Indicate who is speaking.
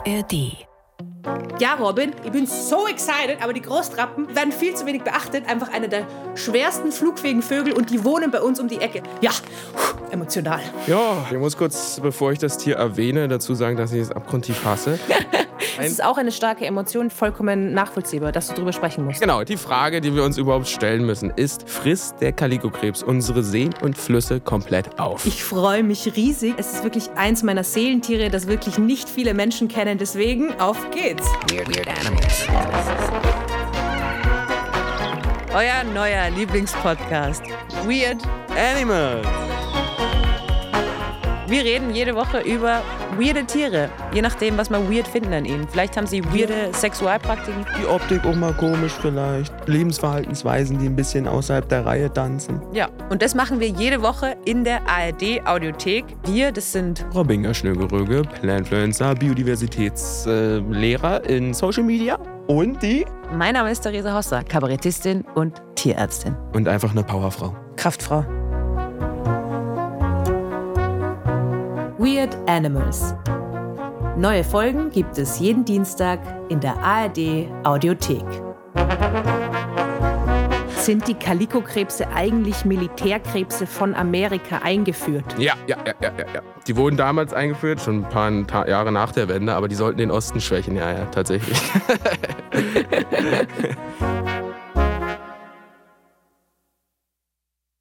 Speaker 1: ARD.
Speaker 2: Ja, Robin, ich bin so excited, aber die Großtrappen werden viel zu wenig beachtet. Einfach eine der schwersten flugfähigen Vögel und die wohnen bei uns um die Ecke. Ja, emotional.
Speaker 3: Ja, ich muss kurz, bevor ich das Tier erwähne, dazu sagen, dass ich es abgrundtief hasse.
Speaker 1: Es ist auch eine starke Emotion, vollkommen nachvollziehbar, dass du darüber sprechen musst.
Speaker 3: Genau, die Frage, die wir uns überhaupt stellen müssen, ist, frisst der Kalikokrebs unsere Seen und Flüsse komplett auf?
Speaker 2: Ich freue mich riesig. Es ist wirklich eins meiner Seelentiere, das wirklich nicht viele Menschen kennen. Deswegen, auf geht's.
Speaker 1: Weird Animals. Euer neuer Lieblingspodcast. Weird
Speaker 3: Animals!
Speaker 1: Wir reden jede Woche über weirde Tiere, je nachdem, was wir weird finden an ihnen. Vielleicht haben sie weirde Sexualpraktiken.
Speaker 3: Die Optik auch mal komisch vielleicht. Lebensverhaltensweisen, die ein bisschen außerhalb der Reihe tanzen.
Speaker 1: Ja, und das machen wir jede Woche in der ARD-Audiothek. Wir, das sind
Speaker 3: Robinga Schnögeröge, Planfluencer, Biodiversitätslehrer in Social Media und die...
Speaker 1: Mein Name ist Theresa Hosser, Kabarettistin und Tierärztin.
Speaker 3: Und einfach eine Powerfrau.
Speaker 1: Kraftfrau.
Speaker 2: Weird Animals. Neue Folgen gibt es jeden Dienstag in der ARD Audiothek. Sind die Kalikokrebse eigentlich Militärkrebse von Amerika eingeführt?
Speaker 3: Ja. Die wurden damals eingeführt, schon ein paar Jahre nach der Wende, aber die sollten den Osten schwächen. Ja, tatsächlich.